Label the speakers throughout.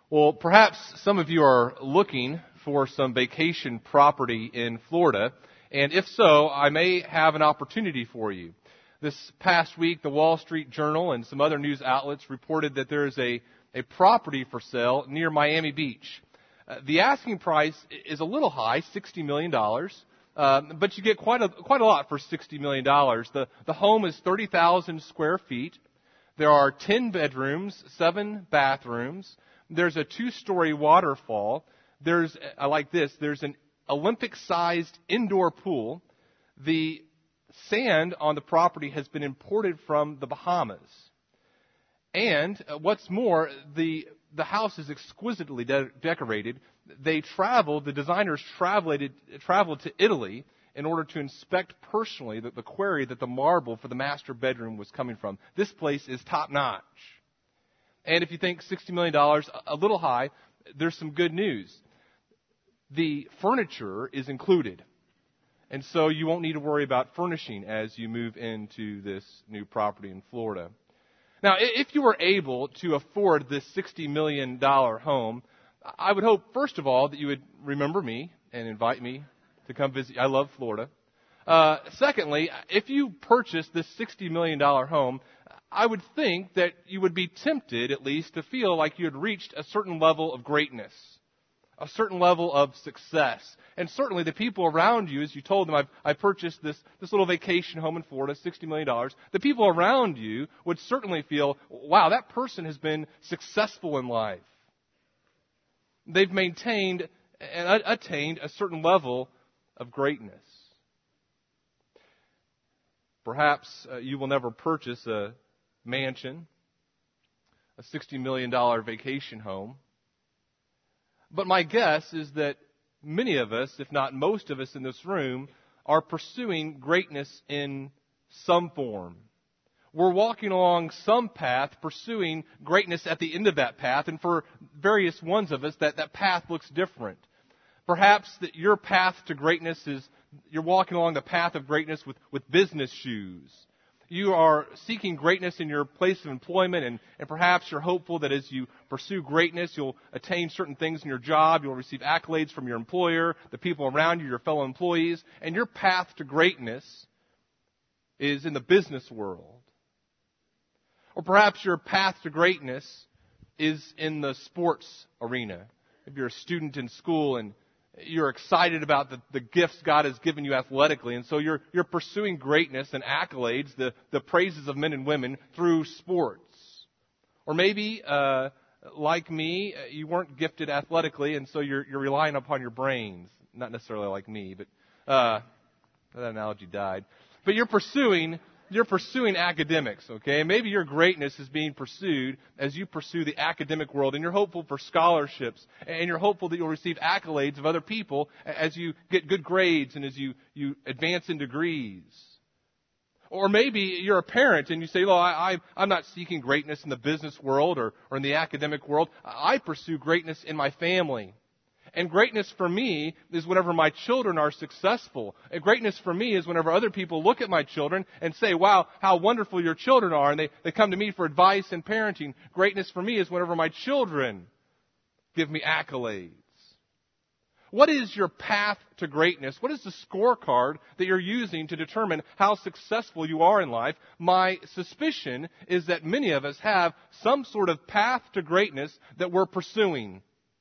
Speaker 1: Well, perhaps some of you are looking for some vacation property in Florida, and if so, I may have an opportunity for you. This past week, the Wall Street Journal and some other news outlets reported that there is a property for sale near Miami Beach. The asking price is a little high, $60 million, but you get quite a lot for $60 million. The home is 30,000 square feet. There are 10 bedrooms, 7 bathrooms. There's a 2-story waterfall. I like this, there's an Olympic-sized indoor pool. The sand on the property has been imported from the Bahamas. And what's more, the house is exquisitely decorated. The designers traveled to Italy in order to inspect personally the quarry that the marble for the master bedroom was coming from. This place is top-notch. And if you think $60 million, a little high, there's some good news. The furniture is included. And so you won't need to worry about furnishing as you move into this new property in Florida. Now, if you were able to afford this $60 million home, I would hope, first of all, that you would remember me and invite me to come visit. I love Florida. Secondly, if you purchased this $60 million home, I would think that you would be tempted, at least, to feel like you had reached a certain level of greatness, a certain level of success. And certainly the people around you, as you told them, I purchased this little vacation home in Florida, $60 million, the people around you would certainly feel, wow, that person has been successful in life. They've maintained and attained a certain level of greatness. Perhaps you will never purchase a mansion, a $60 million vacation home. But my guess is that many of us, if not most of us in this room, are pursuing greatness in some form. We're walking along some path, pursuing greatness at the end of that path, and for various ones of us, that path looks different. Perhaps that your path to greatness is, you're walking along the path of greatness with business shoes. You are seeking greatness in your place of employment, and perhaps you're hopeful that as you pursue greatness, you'll attain certain things in your job, you'll receive accolades from your employer, the people around you, your fellow employees, and your path to greatness is in the business world. Or perhaps your path to greatness is in the sports arena. If you're a student in school and you're excited about the gifts God has given you athletically, and so you're pursuing greatness and accolades, the praises of men and women through sports. Or maybe, like me, you weren't gifted athletically, and so you're relying upon your brains. Not necessarily like me, but that analogy died. But you're pursuing academics, okay? Maybe your greatness is being pursued as you pursue the academic world, and you're hopeful for scholarships, and you're hopeful that you'll receive accolades of other people as you get good grades and as you advance in degrees. Or maybe you're a parent and you say, well, I'm not seeking greatness in the business world or in the academic world. I pursue greatness in my family. And greatness for me is whenever my children are successful. And greatness for me is whenever other people look at my children and say, wow, how wonderful your children are. And they come to me for advice and parenting. Greatness for me is whenever my children give me accolades. What is your path to greatness? What is the scorecard that you're using to determine how successful you are in life? My suspicion is that many of us have some sort of path to greatness that we're pursuing.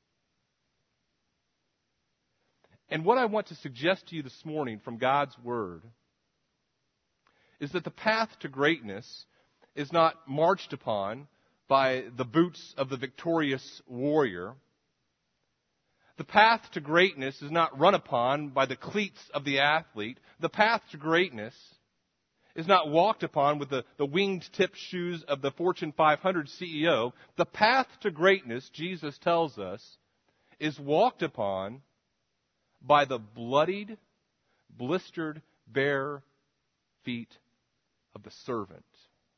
Speaker 1: And what I want to suggest to you this morning from God's Word is that the path to greatness is not marched upon by the boots of the victorious warrior. The path to greatness is not run upon by the cleats of the athlete. The path to greatness is not walked upon with the winged tip shoes of the Fortune 500 CEO. The path to greatness, Jesus tells us, is walked upon by the bloodied, blistered, bare feet of the servant.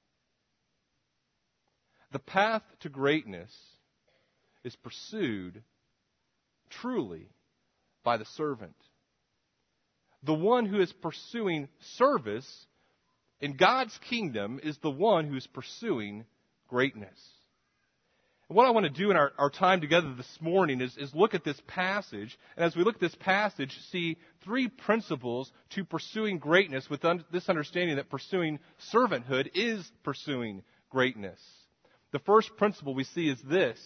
Speaker 1: The path to greatness is pursued truly by the servant. The one who is pursuing service in God's kingdom is the one who is pursuing greatness. What I want to do in our time together this morning is look at this passage, and as we look at this passage, see three principles to pursuing greatness with this understanding that pursuing servanthood is pursuing greatness. The first principle we see is this.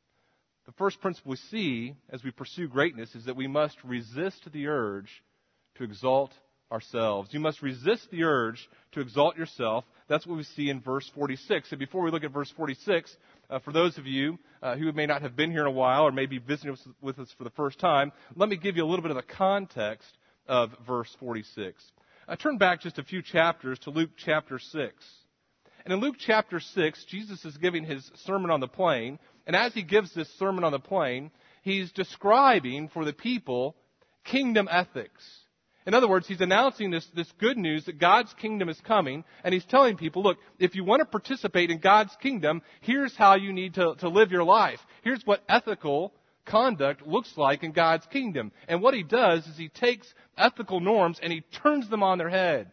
Speaker 1: The first principle we see as we pursue greatness is that we must resist the urge to exalt ourselves. You must resist the urge to exalt yourself. That's what we see in verse 46. And before we look at verse 46, for those of you who may not have been here in a while or may be visiting with us for the first time, let me give you a little bit of the context of verse 46. Turn back just a few chapters to Luke chapter 6. And in Luke chapter 6, Jesus is giving his Sermon on the Plain. And as he gives this Sermon on the Plain, he's describing for the people kingdom ethics. In other words, he's announcing this good news that God's kingdom is coming, and he's telling people, look, if you want to participate in God's kingdom, here's how you need to live your life. Here's what ethical conduct looks like in God's kingdom. And what he does is he takes ethical norms and he turns them on their head.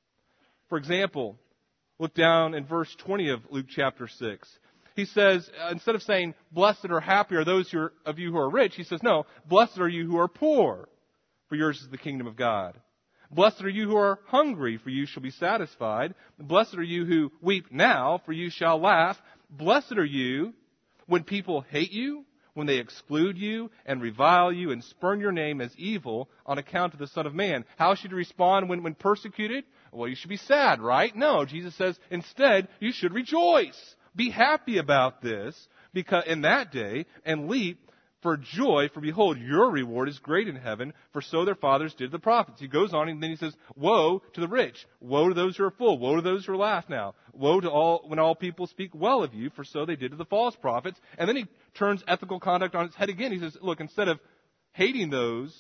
Speaker 1: For example, look down in verse 20 of Luke chapter 6. He says, instead of saying, blessed or happy are those of you who are rich, he says, no, blessed are you who are poor, for yours is the kingdom of God. Blessed are you who are hungry, for you shall be satisfied. Blessed are you who weep now, for you shall laugh. Blessed are you when people hate you, when they exclude you and revile you and spurn your name as evil on account of the Son of Man. How should you respond when persecuted? Well, you should be sad, right? No, Jesus says, instead, you should rejoice. Be happy about this because in that day and leap for joy, for behold, your reward is great in heaven, for so their fathers did the prophets. He goes on and then he says, woe to the rich, woe to those who are full, woe to those who laugh now, woe to all when all people speak well of you, for so they did to the false prophets. And then he turns ethical conduct on its head again. He says, look, instead of hating those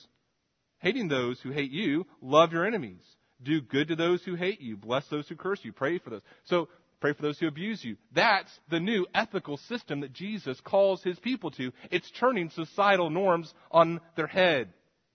Speaker 1: who hate you, love your enemies. Do good to those who hate you. Bless those who curse you. Pray for those. So pray for those who abuse you. That's the new ethical system that Jesus calls his people to. It's turning societal norms on their head.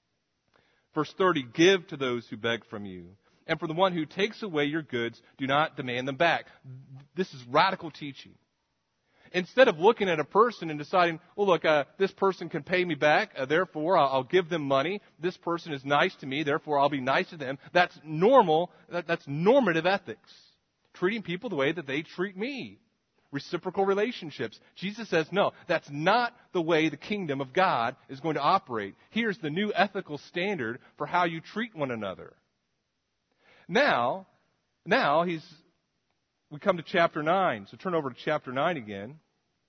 Speaker 1: Verse 30, give to those who beg from you. And for the one who takes away your goods, do not demand them back. This is radical teaching. Instead of looking at a person and deciding, well, look, this person can pay me back, therefore I'll give them money. This person is nice to me, therefore I'll be nice to them. That's normal. That's normative ethics. Treating people the way that they treat me. Reciprocal relationships. Jesus says, no, that's not the way the kingdom of God is going to operate. Here's the new ethical standard for how you treat one another. Now we come to chapter 9. So turn over to chapter 9 again.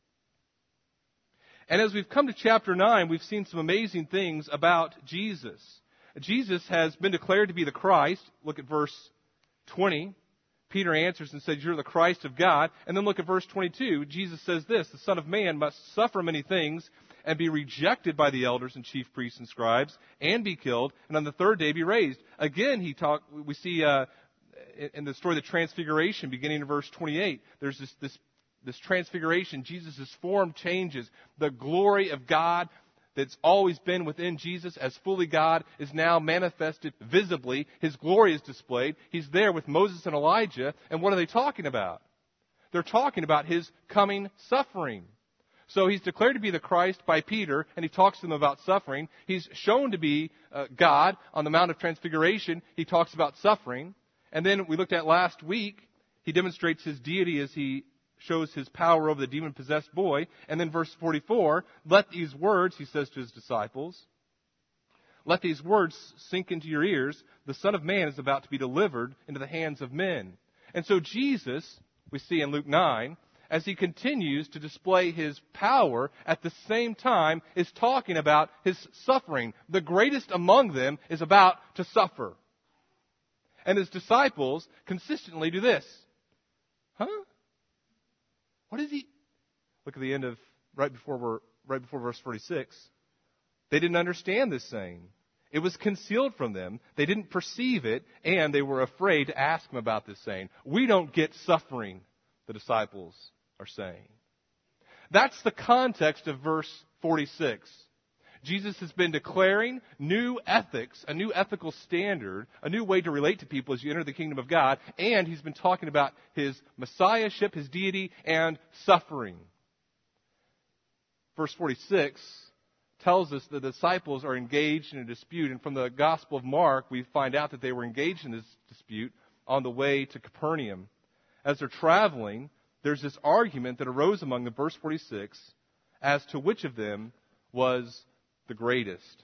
Speaker 1: And as we've come to chapter 9, we've seen some amazing things about Jesus. Jesus has been declared to be the Christ. Look at verse 20. Peter answers and says, you're the Christ of God. And then look at verse 22. Jesus says this, the Son of Man must suffer many things and be rejected by the elders and chief priests and scribes and be killed and on the third day be raised. Again, we see in the story of the Transfiguration, beginning in verse 28, there's this transfiguration. Jesus' form changes. The glory of God that's always been within Jesus as fully God is now manifested visibly. His glory is displayed. He's there with Moses and Elijah. And what are they talking about? They're talking about his coming suffering. So he's declared to be the Christ by Peter, and he talks to them about suffering. He's shown to be God on the Mount of Transfiguration. He talks about suffering. And then we looked at last week, he demonstrates his deity as he shows his power over the demon-possessed boy. And then verse 44, let these words, he says to his disciples, let these words sink into your ears. The Son of Man is about to be delivered into the hands of men. And so Jesus, we see in Luke 9, as he continues to display his power, at the same time is talking about his suffering. The greatest among them is about to suffer. And his disciples consistently do this. Huh? What is he? Look at the end of right before verse 46. They didn't understand this saying. It was concealed from them. They didn't perceive it, and they were afraid to ask him about this saying. We don't get suffering, the disciples are saying. That's the context of verse 46. Jesus has been declaring new ethics, a new ethical standard, a new way to relate to people as you enter the kingdom of God, and he's been talking about his messiahship, his deity, and suffering. verse 46 tells us the disciples are engaged in a dispute. And from the Gospel of Mark, we find out that they were engaged in this dispute on the way to Capernaum. As they're traveling, there's this argument that arose among them, verse 46, as to which of them was the greatest.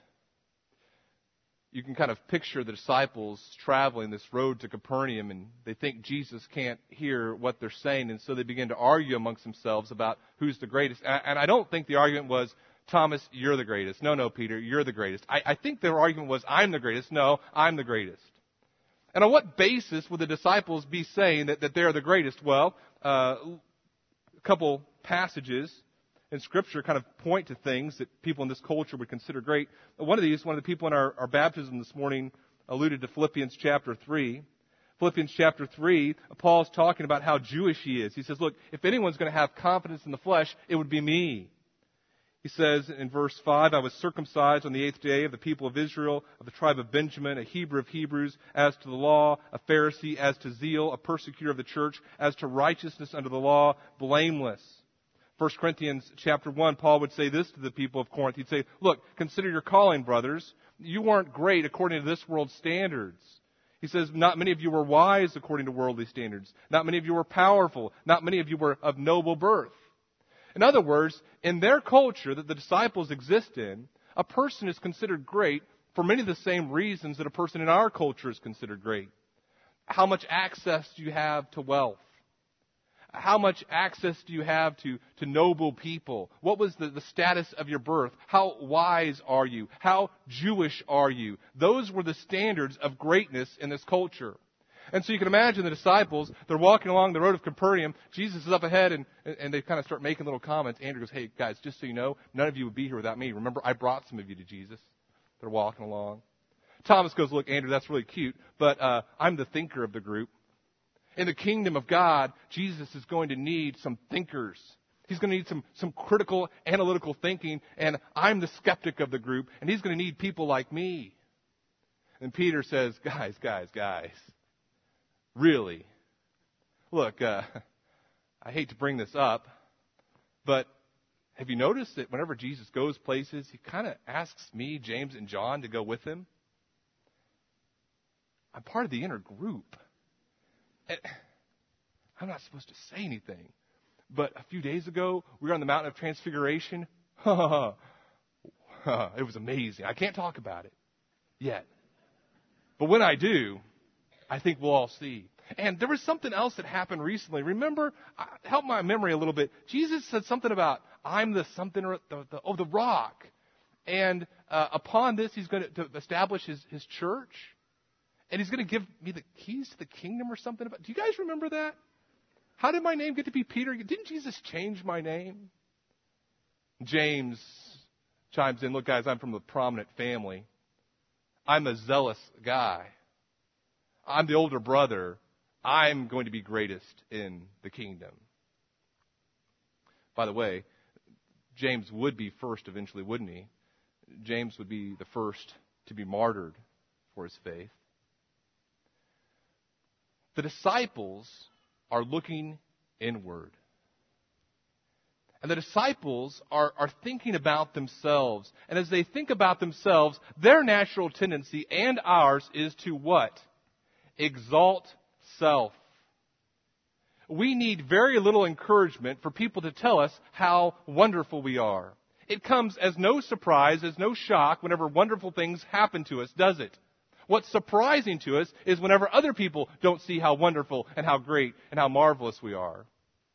Speaker 1: You can kind of picture the disciples traveling this road to Capernaum, and they think Jesus can't hear what they're saying, and so they begin to argue amongst themselves about who's the greatest. And I don't think the argument was, Thomas, you're the greatest. No, Peter, you're the greatest. I think their argument was, I'm the greatest. No, I'm the greatest. And on what basis would the disciples be saying that they are the greatest? Well, a couple passages in Scripture kind of point to things that people in this culture would consider great. One of the people in our baptism this morning alluded to Philippians chapter 3. Philippians chapter 3, Paul's talking about how Jewish he is. He says, look, if anyone's going to have confidence in the flesh, it would be me. He says in verse 5, I was circumcised on the 8th day of the people of Israel, of the tribe of Benjamin, a Hebrew of Hebrews, as to the law, a Pharisee, as to zeal, a persecutor of the church, as to righteousness under the law, blameless. 1 Corinthians chapter 1, Paul would say this to the people of Corinth. He'd say, look, consider your calling, brothers. You weren't great according to this world's standards. He says, not many of you were wise according to worldly standards. Not many of you were powerful. Not many of you were of noble birth. In other words, in their culture that the disciples exist in, a person is considered great for many of the same reasons that a person in our culture is considered great. How much access do you have to wealth? How much access do you have to noble people? What was the status of your birth? How wise are you? How Jewish are you? Those were the standards of greatness in this culture. And so you can imagine the disciples, they're walking along the road of Capernaum. Jesus is up ahead, and they kind of start making little comments. Andrew goes, hey, guys, just so you know, none of you would be here without me. Remember, I brought some of you to Jesus. They're walking along. Thomas goes, look, Andrew, that's really cute, but I'm the thinker of the group. In the kingdom of God, Jesus is going to need some thinkers. He's going to need some critical, analytical thinking, and I'm the skeptic of the group, and he's going to need people like me. And Peter says, guys. Really? Look, I hate to bring this up, but have you noticed that whenever Jesus goes places, he kind of asks me, James, and John to go with him? I'm part of the inner group. And I'm not supposed to say anything. But a few days ago, we were on the Mountain of Transfiguration. It was amazing. I can't talk about it yet. But when I do, I think we'll all see. And there was something else that happened recently. Remember, help my memory a little bit. Jesus said something about, I'm the something, or the rock. And upon this, he's going to establish his church. And he's going to give me the keys to the kingdom or something. Do you guys remember that? How did my name get to be Peter? Didn't Jesus change my name? James chimes in, look, guys, I'm from a prominent family. I'm a zealous guy. I'm the older brother. I'm going to be greatest in the kingdom. By the way, James would be first eventually, wouldn't he? James would be the first to be martyred for his faith. The disciples are looking inward. And the disciples are thinking about themselves. And as they think about themselves, their natural tendency and ours is to what? Exalt self. We need very little encouragement for people to tell us how wonderful we are. It comes as no surprise, as no shock whenever wonderful things happen to us, does it? What's surprising to us is whenever other people don't see how wonderful and how great and how marvelous we are.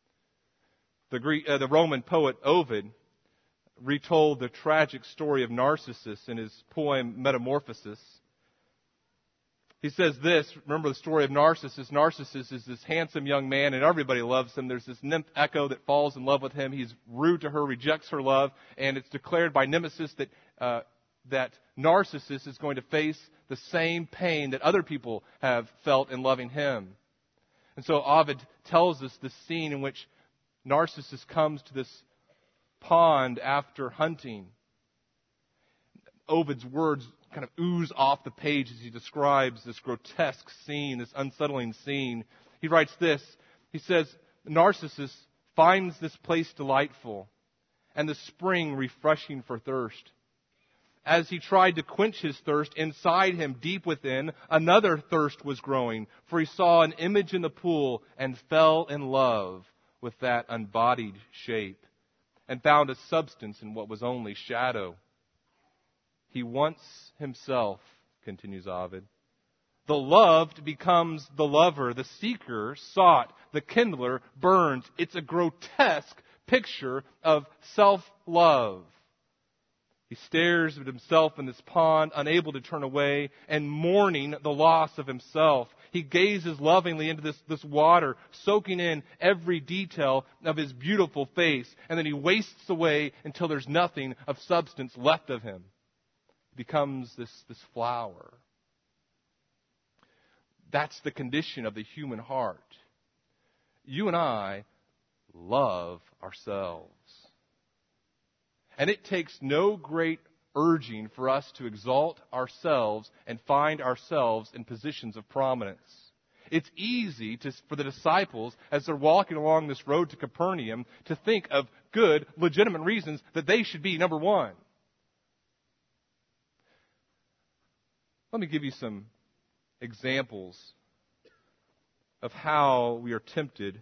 Speaker 1: The Roman poet Ovid retold the tragic story of Narcissus in his poem Metamorphosis. He says this, remember the story of Narcissus. Narcissus is this handsome young man and everybody loves him. There's this nymph Echo that falls in love with him. He's rude to her, rejects her love, and it's declared by Nemesis that Narcissus is going to face the same pain that other people have felt in loving him. And so Ovid tells us the scene in which Narcissus comes to this pond after hunting. Ovid's words kind of ooze off the page as he describes this grotesque scene, this unsettling scene. He writes this. He says, Narcissus finds this place delightful, and the spring refreshing for thirst. As he tried to quench his thirst, inside him, deep within, another thirst was growing, for he saw an image in the pool and fell in love with that unbodied shape and found a substance in what was only shadow. He wants himself, continues Ovid. The loved becomes the lover. The seeker sought. The kindler burns. It's a grotesque picture of self-love. He stares at himself in this pond, unable to turn away, and mourning the loss of himself. He gazes lovingly into this water, soaking in every detail of his beautiful face, and then he wastes away until there's nothing of substance left of him. He becomes this flower. That's the condition of the human heart. You and I love ourselves. And it takes no great urging for us to exalt ourselves and find ourselves in positions of prominence. It's easy for the disciples, as they're walking along this road to Capernaum, to think of good, legitimate reasons that they should be number one. Let me give you some examples of how we are tempted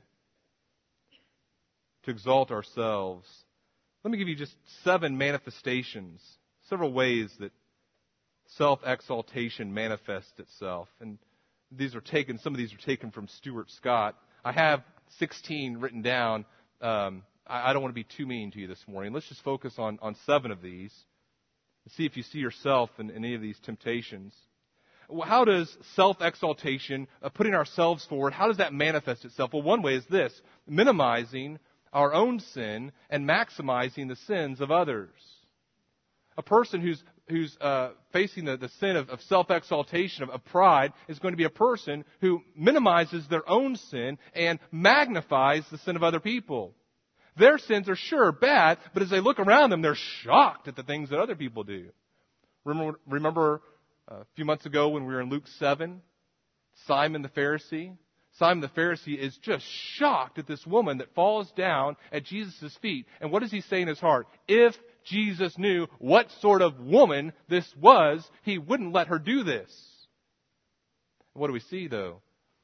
Speaker 1: to exalt ourselves. Let me give you just 7 manifestations, several ways that self-exaltation manifests itself. And some of these are taken from Stuart Scott. I have 16 written down. I don't want to be too mean to you this morning. Let's just focus on 7 of these and see if you see yourself in any of these temptations. How does self-exaltation, putting ourselves forward, how does that manifest itself? Well, one way is this: minimizing our own sin and maximizing the sins of others. A person who's facing the sin of self-exaltation, of pride, is going to be a person who minimizes their own sin and magnifies the sin of other people. Their sins are sure bad, but as they look around them, they're shocked at the things that other people do. Remember a few months ago when we were in Luke 7, Simon the Pharisee? Simon the Pharisee is just shocked at this woman that falls down at Jesus' feet. And what does he say in his heart? If Jesus knew what sort of woman this was, he wouldn't let her do this. What do we see, though?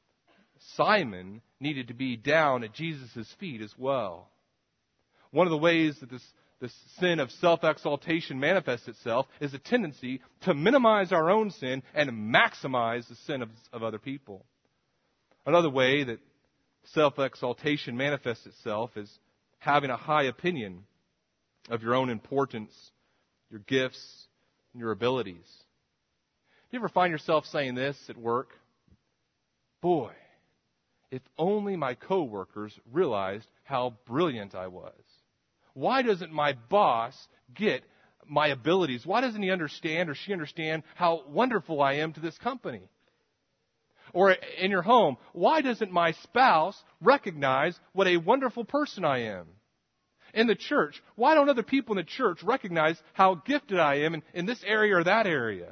Speaker 1: Simon needed to be down at Jesus' feet as well. One of the ways that this sin of self-exaltation manifests itself is a tendency to minimize our own sin and maximize the sin of other people. Another way that self-exaltation manifests itself is having a high opinion of your own importance, your gifts, and your abilities. Do you ever find yourself saying this at work? Boy, if only my coworkers realized how brilliant I was. Why doesn't my boss get my abilities? Why doesn't he understand or she understand how wonderful I am to this company? Or in your home, why doesn't my spouse recognize what a wonderful person I am? In the church, why don't other people in the church recognize how gifted I am in this area or that area?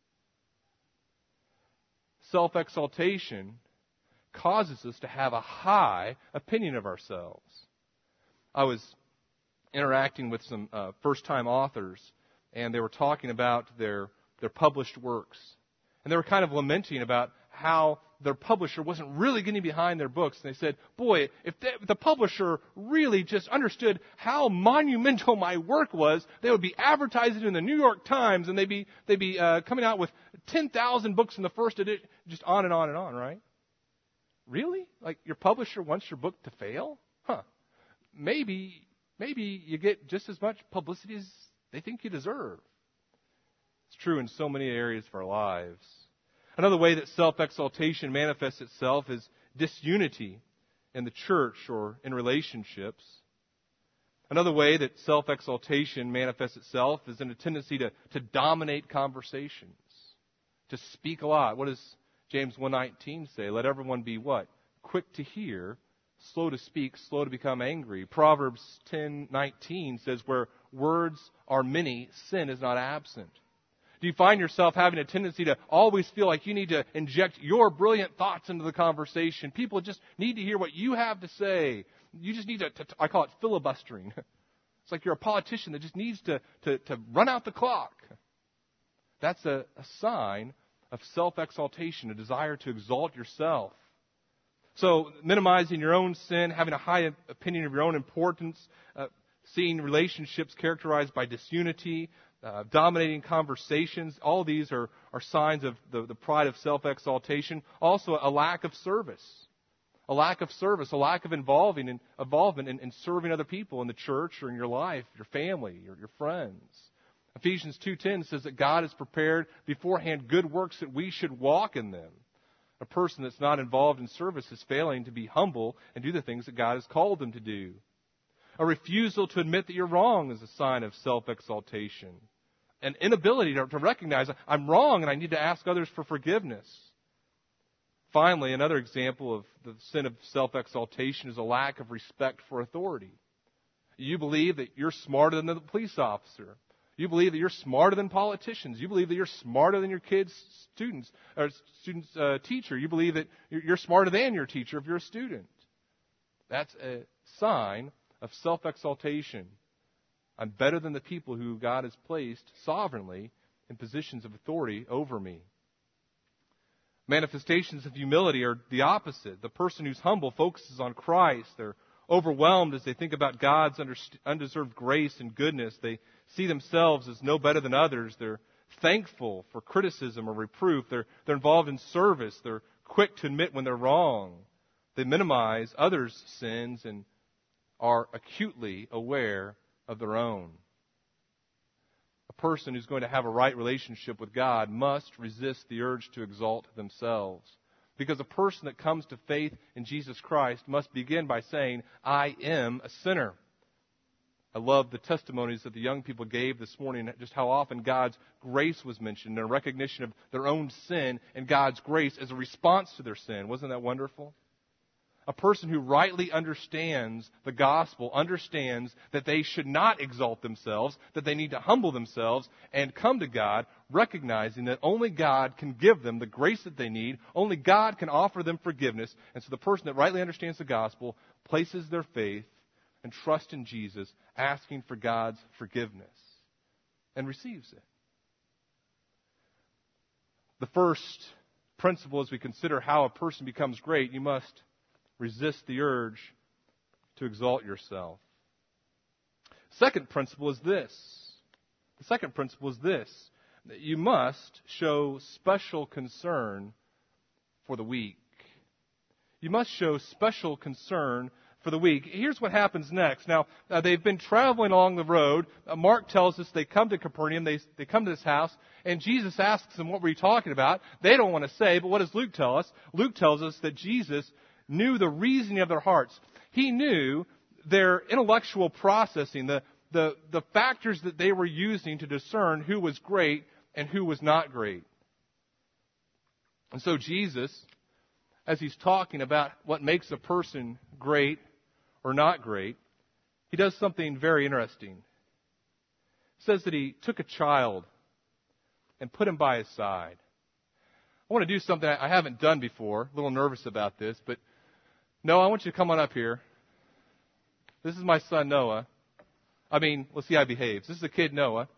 Speaker 1: Self-exaltation causes us to have a high opinion of ourselves. I was interacting with some first-time authors, and they were talking about their published works. And they were kind of lamenting about how their publisher wasn't really getting behind their books. And they said, boy, if the publisher really just understood how monumental my work was, they would be advertising in the New York Times, and they'd be coming out with 10,000 books in the first edition, just on and on and on, right? Really? Like your publisher wants your book to fail? Maybe you get just as much publicity as they think you deserve. It's true in so many areas of our lives. Another way that self-exaltation manifests itself is disunity in the church or in relationships. Another way that self-exaltation manifests itself is in a tendency to dominate conversations, to speak a lot. What does James 1:19 say? Let everyone be what? Quick to hear, slow to speak, slow to become angry. Proverbs 10:19 says, where words are many, sin is not absent. Do you find yourself having a tendency to always feel like you need to inject your brilliant thoughts into the conversation? People just need to hear what you have to say. You just need to I call it filibustering. It's like you're a politician that just needs to run out the clock. That's a sign of self-exaltation, a desire to exalt yourself. So minimizing your own sin, having a high opinion of your own importance, seeing relationships characterized by disunity, dominating conversations, all these are signs of the pride of self-exaltation. Also a lack of service. A lack of service, a lack of involvement in serving other people in the church or in your life, your family, your friends. Ephesians 2:10 says that God has prepared beforehand good works that we should walk in them. A person that's not involved in service is failing to be humble and do the things that God has called them to do. A refusal to admit that you're wrong is a sign of self-exaltation. An inability to recognize I'm wrong and I need to ask others for forgiveness. Finally, another example of the sin of self-exaltation is a lack of respect for authority. You believe that you're smarter than the police officer. You believe that you're smarter than politicians. You believe that you're smarter than your kid's teacher. You believe that you're smarter than your teacher if you're a student. That's a sign of self-exaltation. I'm better than the people who God has placed sovereignly in positions of authority over me. Manifestations of humility are the opposite. The person who's humble focuses on Christ. They're overwhelmed as they think about God's undeserved grace and goodness. They see themselves as no better than others. They're thankful for criticism or reproof. They're involved in service. They're quick to admit when they're wrong. They minimize others' sins and are acutely aware of their own. A person who's going to have a right relationship with God must resist the urge to exalt themselves. Because a person that comes to faith in Jesus Christ must begin by saying, I am a sinner. I love the testimonies that the young people gave this morning, just how often God's grace was mentioned and a recognition of their own sin and God's grace as a response to their sin. Wasn't that wonderful? A person who rightly understands the gospel understands that they should not exalt themselves, that they need to humble themselves and come to God, recognizing that only God can give them the grace that they need, only God can offer them forgiveness. And so the person that rightly understands the gospel places their faith and trust in Jesus, asking for God's forgiveness, and receives it. The first principle as we consider how a person becomes great, you must resist the urge to exalt yourself. Second principle is this. The second principle is this. That you must show special concern for the weak. You must show special concern for the weak. Here's what happens next. Now, they've been traveling along the road. Mark tells us they come to Capernaum. They come to this house, and Jesus asks them, what were you talking about? They don't want to say, but what does Luke tell us? Luke tells us that Jesus knew the reasoning of their hearts. He knew their intellectual processing, the factors that they were using to discern who was great and who was not great. And so Jesus, as he's talking about what makes a person great or not great, he does something very interesting. He says that he took a child and put him by his side. I want to do something I haven't done before. A little nervous about this, but Noah, I want you to come on up here. This is my son, Noah. Let's see how he behaves. This is the kid, Noah.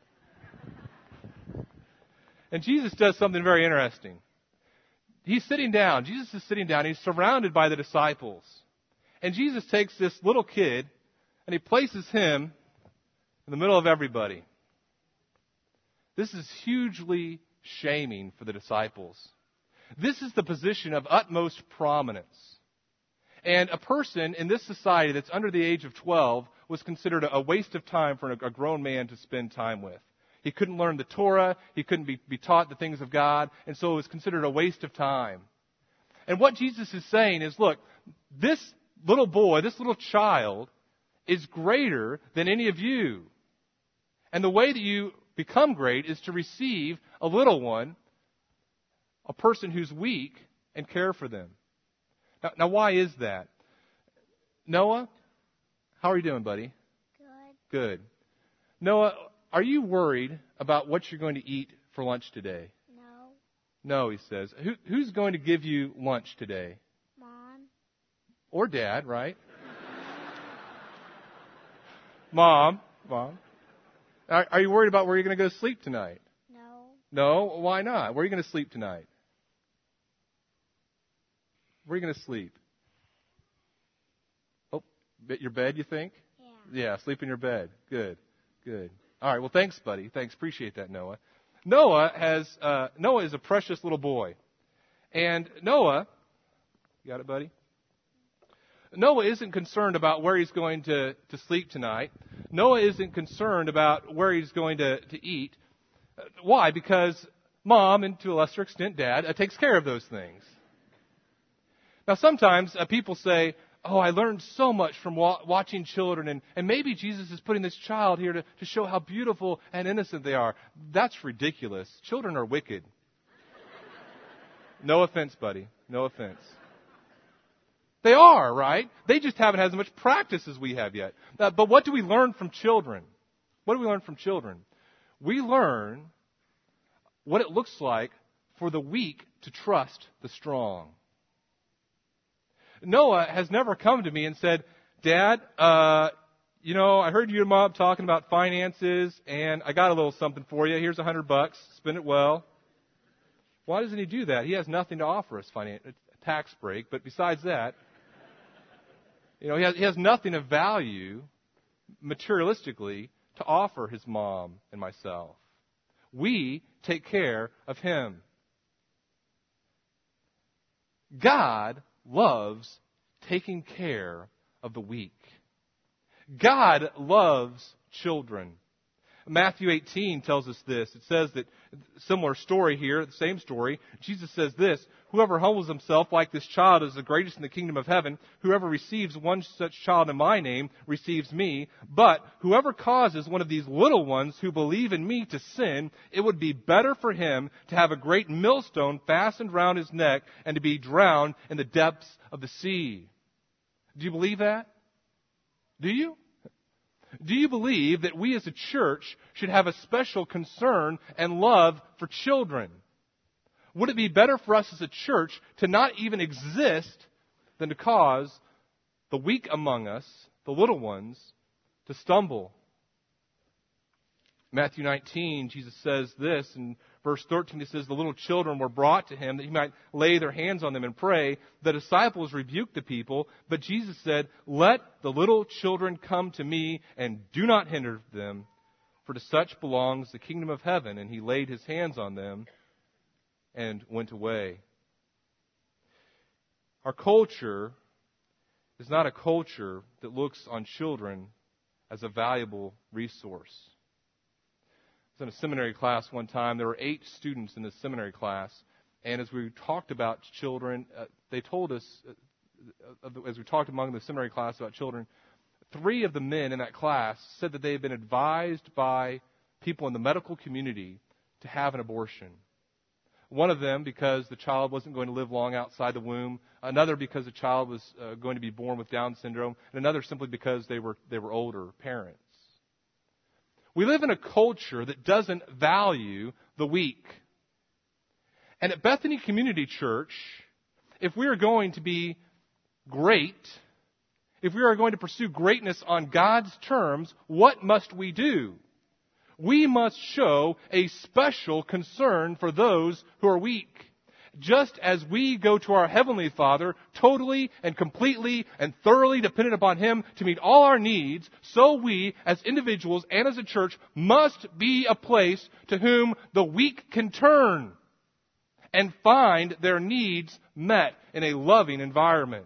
Speaker 1: And Jesus does something very interesting. He's sitting down. Jesus is sitting down. He's surrounded by the disciples. And Jesus takes this little kid and he places him in the middle of everybody. This is hugely shaming for the disciples. This is the position of utmost prominence. And a person in this society that's under the age of 12 was considered a waste of time for a grown man to spend time with. He couldn't learn the Torah. He couldn't be taught the things of God. And so it was considered a waste of time. And what Jesus is saying is, look, this little boy, this little child is greater than any of you. And the way that you become great is to receive a little one, a person who's weak, and care for them. Now, why is that? Noah, how are you doing, buddy? Good. Noah, are you worried about what you're going to eat for lunch today? No, he says. Who's going to give you lunch today?
Speaker 2: Mom.
Speaker 1: Or Dad, right? Mom. Are you worried about where you're going to go to sleep tonight?
Speaker 2: No.
Speaker 1: No? Why not? Where are you going to sleep tonight? Where are you going to sleep? Oh, your bed, you think? Yeah, sleep in your bed. Good. All right, well, thanks, buddy. Thanks. Appreciate that, Noah. Noah is a precious little boy. And Noah, you got it, buddy? Noah isn't concerned about where he's going to sleep tonight. Noah isn't concerned about where he's going to eat. Why? Because Mom, and to a lesser extent Dad, takes care of those things. Now, sometimes people say, oh, I learned so much from watching children, and maybe Jesus is putting this child here to show how beautiful and innocent they are. That's ridiculous. Children are wicked. No offense, buddy. No offense. They are, right? They just haven't had as much practice as we have yet. But what do we learn from children? What do we learn from children? We learn what it looks like for the weak to trust the strong. Noah has never come to me and said, Dad, I heard you and Mom talking about finances, and I got a little something for you. Here's $100. Spend it well. Why doesn't he do that? He has nothing to offer us, a tax break. But besides that, he has nothing of value materialistically to offer his mom and myself. We take care of him. God loves taking care of the weak. God loves children. Matthew 18 tells us this. It says that, similar story here, the same story. Jesus says this, whoever humbles himself like this child is the greatest in the kingdom of heaven. Whoever receives one such child in my name receives me. But whoever causes one of these little ones who believe in me to sin, it would be better for him to have a great millstone fastened round his neck and to be drowned in the depths of the sea. Do you believe that? Do you? Do you believe that we as a church should have a special concern and love for children? Would it be better for us as a church to not even exist than to cause the weak among us, the little ones, to stumble? Matthew 19, Jesus says this in verse 13. He says, the little children were brought to him that he might lay their hands on them and pray. The disciples rebuked the people, but Jesus said, let the little children come to me and do not hinder them, for to such belongs the kingdom of heaven. And he laid his hands on them and went away. Our culture is not a culture that looks on children as a valuable resource. I was in a seminary class one time. There were 8 students in this seminary class. And as we talked about children, they told us, as we talked among the seminary class about children, 3 of the men in that class said that they had been advised by people in the medical community to have an abortion. One of them because the child wasn't going to live long outside the womb. Another because the child was going to be born with Down syndrome. And another simply because they were older parents. We live in a culture that doesn't value the weak. And at Bethany Community Church, if we are going to be great, if we are going to pursue greatness on God's terms, what must we do? We must show a special concern for those who are weak. Just as we go to our Heavenly Father totally and completely and thoroughly dependent upon Him to meet all our needs, so we as individuals and as a church must be a place to whom the weak can turn and find their needs met in a loving environment.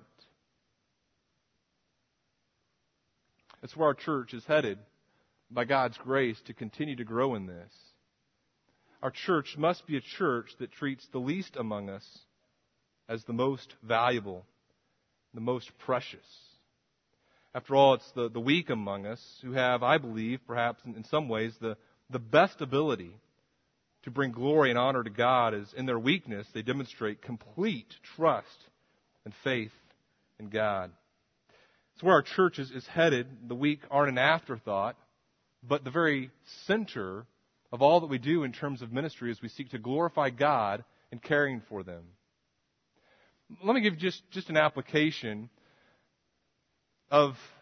Speaker 1: That's where our church is headed by God's grace to continue to grow in this. Our church must be a church that treats the least among us as the most valuable, the most precious. After all, it's the weak among us who have, I believe, perhaps in some ways, the best ability to bring glory and honor to God, as in their weakness they demonstrate complete trust and faith in God. It's where our church is headed. The weak aren't an afterthought, but the very center of all that we do in terms of ministry as we seek to glorify God in caring for them. Let me give just an application of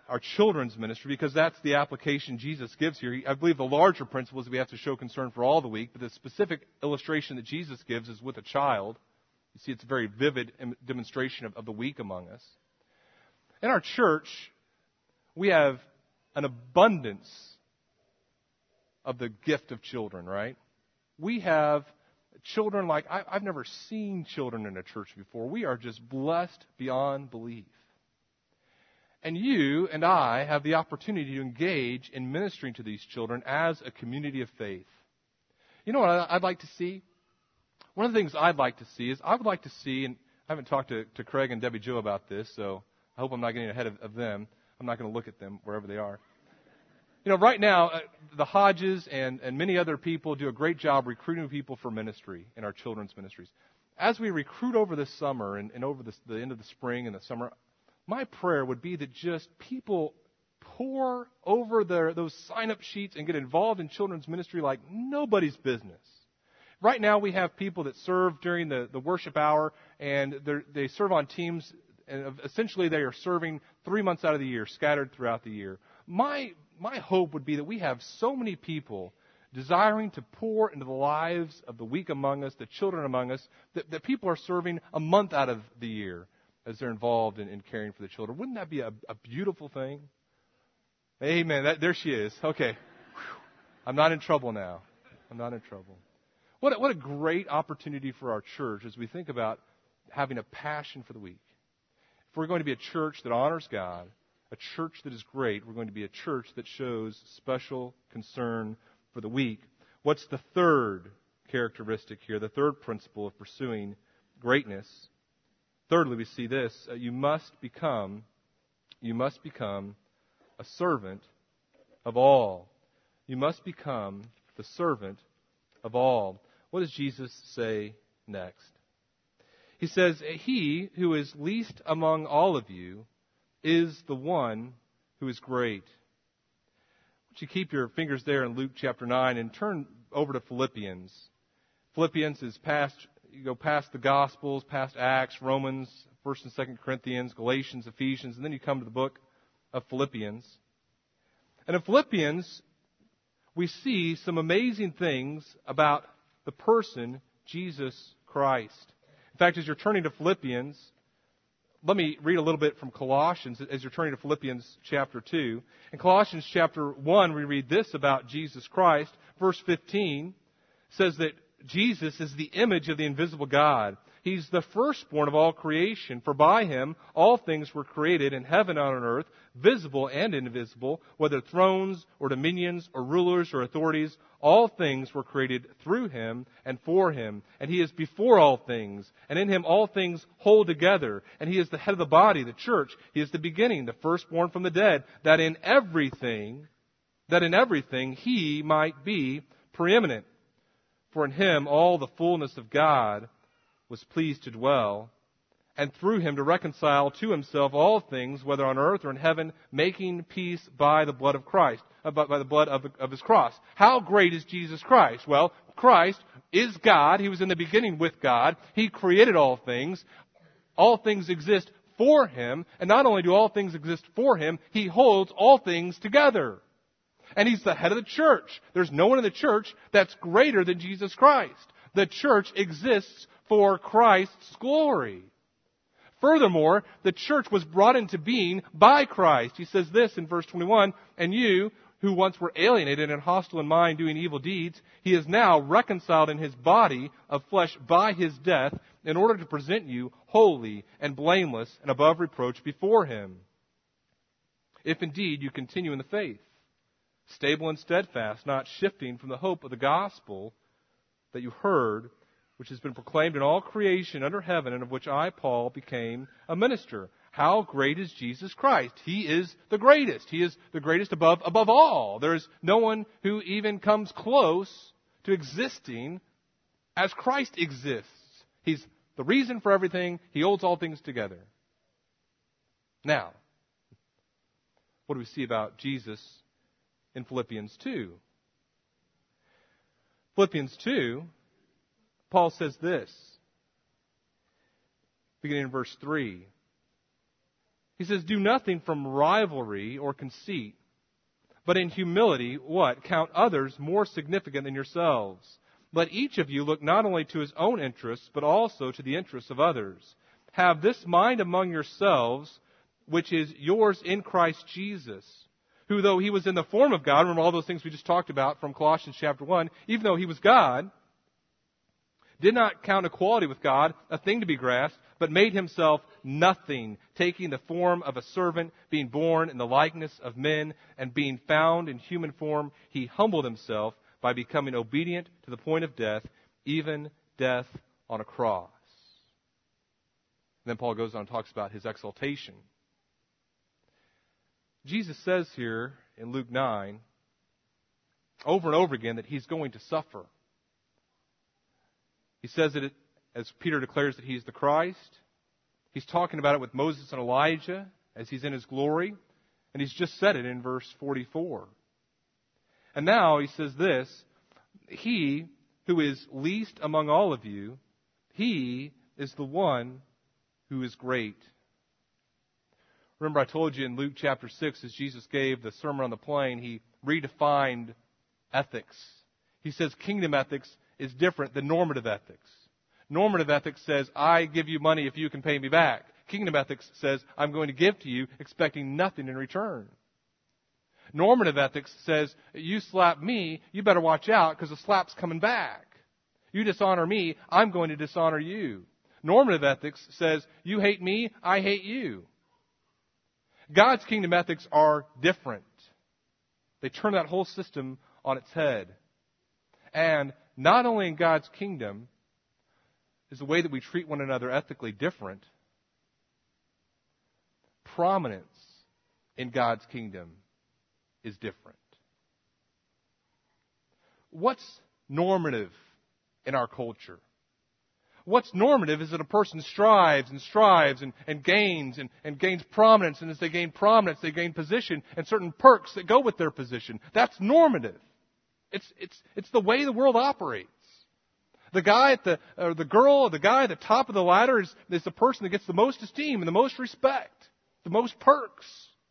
Speaker 1: our children's ministry because that's the application Jesus gives here. I believe the larger principle is we have to show concern for all the weak, but the specific illustration that Jesus gives is with a child. You see, it's a very vivid demonstration of the weak among us. In our church, we have an abundance of the gift of children, right? We have children like, I've never seen children in a church before. We are just blessed beyond belief. And you and I have the opportunity to engage in ministering to these children as a community of faith. You know what I'd like to see? One of the things I'd like to see is I would like to see, and I haven't talked to Craig and Debbie Jo about this, so I hope I'm not getting ahead of them. I'm not going to look at them wherever they are. You know, right now, the Hodges and many other people do a great job recruiting people for ministry in our children's ministries. As we recruit over this summer and over the end of the spring and the summer, my prayer would be that just people pour over those sign-up sheets and get involved in children's ministry like nobody's business. Right now we have people that serve during the worship hour, and they serve on teams, and essentially they are serving 3 months out of the year, scattered throughout the year. My hope would be that we have so many people desiring to pour into the lives of the weak among us, the children among us, that people are serving a month out of the year as they're involved in caring for the children. Wouldn't that be a beautiful thing? Amen. There she is. Okay. Whew. I'm not in trouble now. I'm not in trouble. What a great opportunity for our church as we think about having a passion for the weak. If we're going to be a church that honors God, a church that is great, we're going to be a church that shows special concern for the weak. What's the third characteristic here, the third principle of pursuing greatness? Thirdly, we see this, you must become a servant of all. You must become the servant of all. What does Jesus say next? He says, he who is least among all of you is the one who is great. Why don't you keep your fingers there in Luke chapter 9 and turn over to Philippians. Philippians is past, you go past the Gospels, past Acts, Romans, 1st and 2nd Corinthians, Galatians, Ephesians, and then you come to the book of Philippians. And in Philippians, we see some amazing things about the person, Jesus Christ. In fact, as you're turning to Philippians, let me read a little bit from Colossians as you're turning to Philippians chapter 2. In Colossians chapter 1, we read this about Jesus Christ. Verse 15 says that Jesus is the image of the invisible God. He's the firstborn of all creation, for by him all things were created in heaven and on earth, visible and invisible, whether thrones or dominions or rulers or authorities. All things were created through him and for him. And he is before all things, and in him all things hold together. And he is the head of the body, the church. He is the beginning, the firstborn from the dead, that in everything he might be preeminent. For in him all the fullness of God was pleased to dwell, and through him to reconcile to himself all things, whether on earth or in heaven, making peace by the blood of Christ, by the blood of his cross. How great is Jesus Christ? Well, Christ is God. He was in the beginning with God. He created all things. All things exist for him, and not only do all things exist for him, he holds all things together. And he's the head of the church. There's no one in the church that's greater than Jesus Christ. The church exists for Christ's glory. Furthermore, the church was brought into being by Christ. He says this in verse 21, and you, who once were alienated and hostile in mind, doing evil deeds, he is now reconciled in his body of flesh by his death, in order to present you holy and blameless and above reproach before him. If indeed you continue in the faith, stable and steadfast, not shifting from the hope of the gospel that you heard, which has been proclaimed in all creation under heaven, and of which I, Paul, became a minister. How great is Jesus Christ? He is the greatest. He is the greatest above all. There is no one who even comes close to existing as Christ exists. He's the reason for everything. He holds all things together. Now, what do we see about Jesus in Philippians 2? Philippians 2, Paul says this, beginning in verse 3. He says, do nothing from rivalry or conceit, but in humility, what? Count others more significant than yourselves. Let each of you look not only to his own interests, but also to the interests of others. Have this mind among yourselves, which is yours in Christ Jesus, who, though he was in the form of God, remember all those things we just talked about from Colossians chapter 1, even though he was God, did not count equality with God a thing to be grasped, but made himself nothing, taking the form of a servant, being born in the likeness of men, and being found in human form, he humbled himself by becoming obedient to the point of death, even death on a cross. And then Paul goes on and talks about his exaltation. Jesus says here in Luke 9, over and over again, that he's going to suffer. He says it as Peter declares that he's the Christ. He's talking about it with Moses and Elijah as he's in his glory. And he's just said it in verse 44. And now he says this, he who is least among all of you, he is the one who is great. Remember I told you in Luke chapter 6, as Jesus gave the Sermon on the Plain, he redefined ethics. He says kingdom ethics is different than normative ethics. Normative ethics says, I give you money if you can pay me back. Kingdom ethics says, I'm going to give to you expecting nothing in return. Normative ethics says, you slap me, you better watch out because the slap's coming back. You dishonor me, I'm going to dishonor you. Normative ethics says, you hate me, I hate you. God's kingdom ethics are different. They turn that whole system on its head. And not only in God's kingdom is the way that we treat one another ethically different, prominence in God's kingdom is different. What's normative in our culture? What's normative is that a person strives and gains prominence, and as they gain prominence, they gain position and certain perks that go with their position. That's normative. It's the way the world operates. The guy the girl or the guy at the top of the ladder is the person that gets the most esteem and the most respect, the most perks.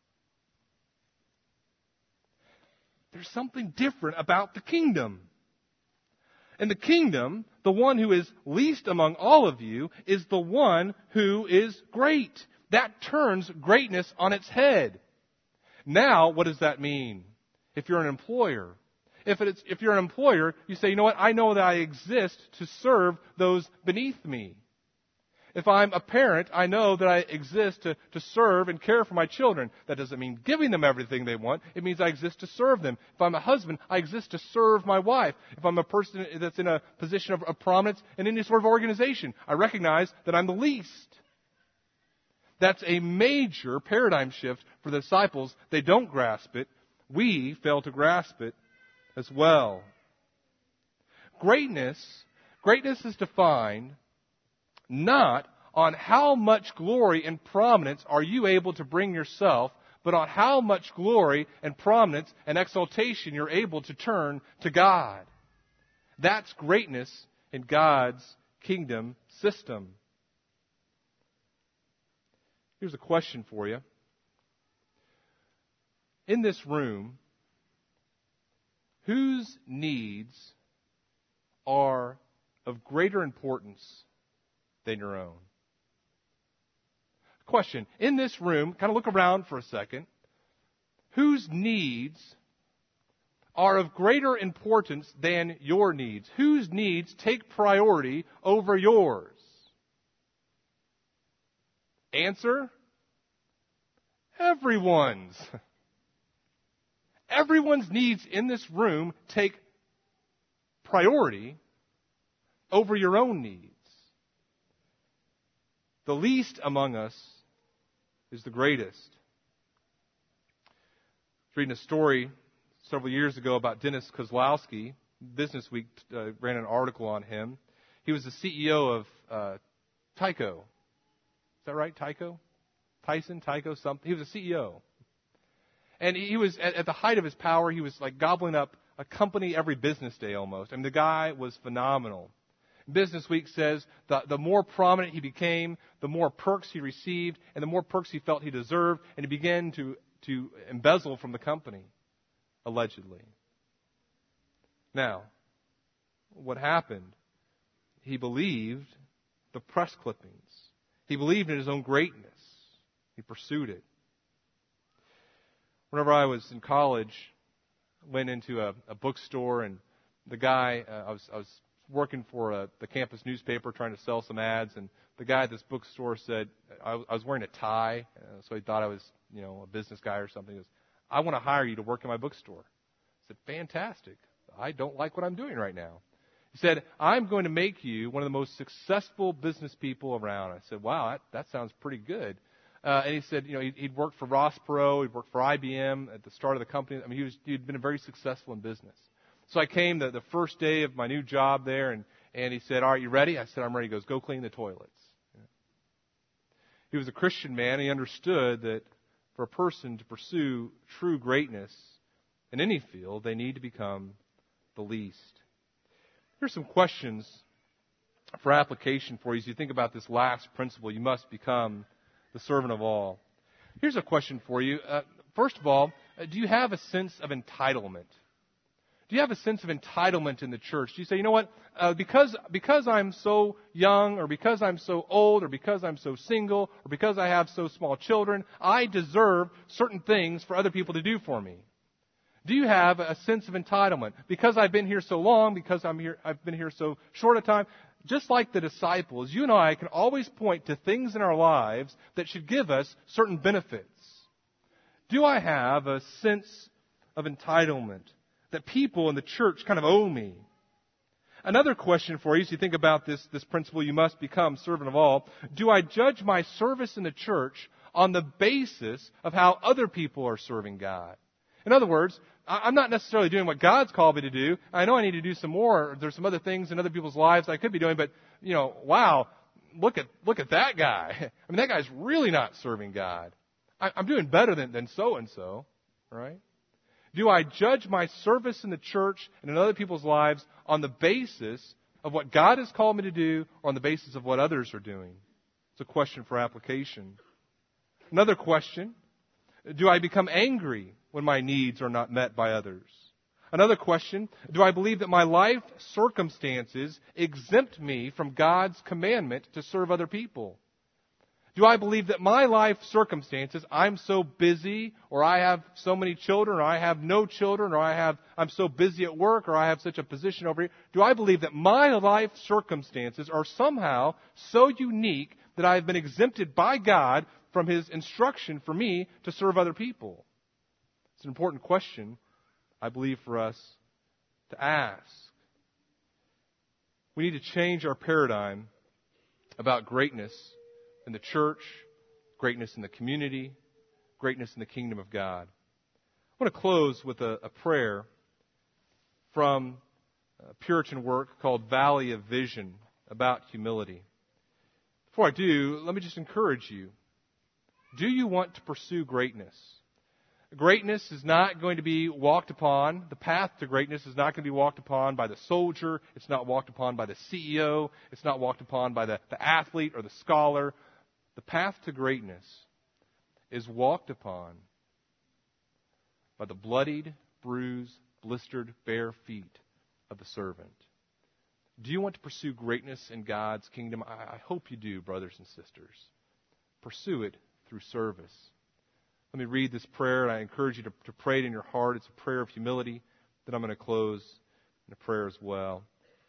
Speaker 1: There's something different about the kingdom. In the kingdom, the one who is least among all of you is the one who is great. That turns greatness on its head. Now, what does that mean? If you're an employer, if you're an employer, you say, you know what, I know that I exist to serve those beneath me. If I'm a parent, I know that I exist to serve and care for my children. That doesn't mean giving them everything they want. It means I exist to serve them. If I'm a husband, I exist to serve my wife. If I'm a person that's in a position of prominence in any sort of organization, I recognize that I'm the least. That's a major paradigm shift for the disciples. They don't grasp it. We fail to grasp it as well. Greatness is defined not on how much glory and prominence are you able to bring yourself, but on how much glory and prominence and exaltation you're able to turn to God. That's greatness in God's kingdom system. Here's a question for you. In this room, whose needs are of greater importance than your own? Question. In this room, kind of look around for a second. Whose needs are of greater importance than your needs? Whose needs take priority over yours? Answer. Everyone's. Everyone's needs in this room take priority over your own needs. The least among us is the greatest. I was reading a story several years ago about Dennis Kozlowski. Business Week ran an article on him. He was the CEO of Tyco. Is that right? Tyco? Tyco, something. He was a CEO. And he was, at the height of his power, he was like gobbling up a company every business day almost. I mean, the guy was phenomenal. Business Week says the more prominent he became, the more perks he received, and the more perks he felt he deserved, and he began to embezzle from the company, allegedly. Now, what happened? He believed the press clippings. He believed in his own greatness. He pursued it. Whenever I was in college, I went into a bookstore, and the guy, I was working for the campus newspaper trying to sell some ads, and the guy at this bookstore said, I was wearing a tie, so he thought I was, a business guy or something. He goes, I want to hire you to work in my bookstore. I said, fantastic. I don't like what I'm doing right now. He said, I'm going to make you one of the most successful business people around. I said, wow, that sounds pretty good. And he said, he'd worked for Ross Perot, he'd worked for IBM at the start of the company. I mean, he'd been very successful in business. So I came the first day of my new job there, and he said, all right, you ready? I said, I'm ready. He goes, go clean the toilets. Yeah. He was a Christian man. He understood that for a person to pursue true greatness in any field, they need to become the least. Here's some questions for application for you as you think about this last principle. You must become the servant of all. Here's a question for you. First of all, do you have a sense of entitlement? Do you have a sense of entitlement in the church? Do you say, you know what, because I'm so young, or because I'm so old, or because I'm so single, or because I have so small children, I deserve certain things for other people to do for me? Do you have a sense of entitlement? Because I've been here so long, because I've been here so short a time. Just like the disciples, you and I can always point to things in our lives that should give us certain benefits. Do I have a sense of entitlement that people in the church kind of owe me? Another question for you as you think about this principle, you must become servant of all. Do I judge my service in the church on the basis of how other people are serving God? In other words, I'm not necessarily doing what God's called me to do. I know I need to do some more. There's some other things in other people's lives I could be doing, but, wow, look at that guy. I mean, that guy's really not serving God. I'm doing better than so-and-so, right? Do I judge my service in the church and in other people's lives on the basis of what God has called me to do, or on the basis of what others are doing? It's a question for application. Another question, do I become angry when my needs are not met by others? Another question, do I believe that my life circumstances exempt me from God's commandment to serve other people? Do I believe that my life circumstances, I'm so busy, or I have so many children, or I have no children, or I'm so busy at work, or I have such a position over here. Do I believe that my life circumstances are somehow so unique that I have been exempted by God from His instruction for me to serve other people? It's an important question, I believe, for us to ask. We need to change our paradigm about greatness in the church, greatness in the community, greatness in the kingdom of God. I want to close with a prayer from a Puritan work called Valley of Vision about humility. Before I do, let me just encourage you. Do you want to pursue greatness? Greatness is not going to be walked upon. The path to greatness is not going to be walked upon by the soldier. It's not walked upon by the CEO. It's not walked upon by the athlete or the scholar. The path to greatness is walked upon by the bloodied, bruised, blistered, bare feet of the servant. Do you want to pursue greatness in God's kingdom? I hope you do, brothers and sisters. Pursue it through service. Let me read this prayer, and I encourage you to pray it in your heart. It's a prayer of humility. Then I'm going to close in a prayer as well.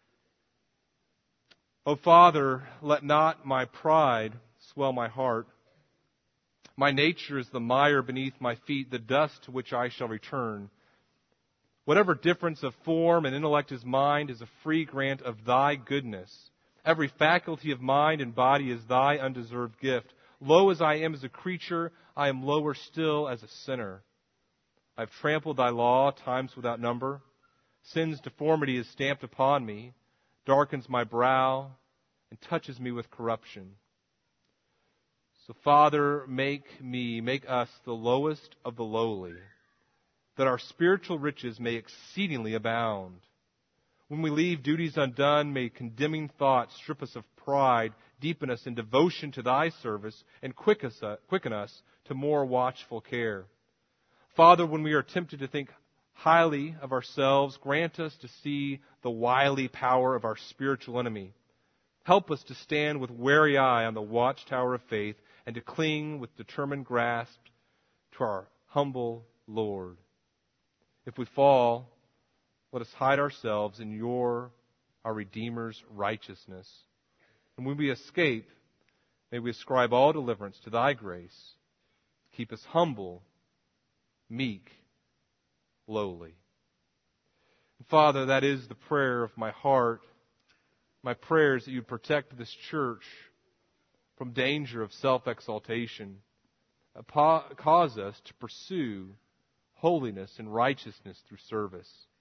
Speaker 1: O Father, let not my pride swell my heart. My nature is the mire beneath my feet, the dust to which I shall return. Whatever difference of form and intellect is mine is a free grant of Thy goodness. Every faculty of mind and body is Thy undeserved gift. Low as I am as a creature, I am lower still as a sinner. I have trampled Thy law times without number. Sin's deformity is stamped upon me, darkens my brow, and touches me with corruption. So, Father, make us the lowest of the lowly, that our spiritual riches may exceedingly abound. When we leave duties undone, may condemning thoughts strip us of pride, deepen us in devotion to Thy service, and quicken us to more watchful care. Father, when we are tempted to think highly of ourselves, grant us to see the wily power of our spiritual enemy. Help us to stand with wary eye on the watchtower of faith and to cling with determined grasp to our humble Lord. If we fall, let us hide ourselves in our Redeemer's righteousness. And when we escape, may we ascribe all deliverance to Thy grace. Keep us humble, meek, lowly. Father, that is the prayer of my heart. My prayer is that you'd protect this church from danger of self-exaltation. Cause us to pursue holiness and righteousness through service.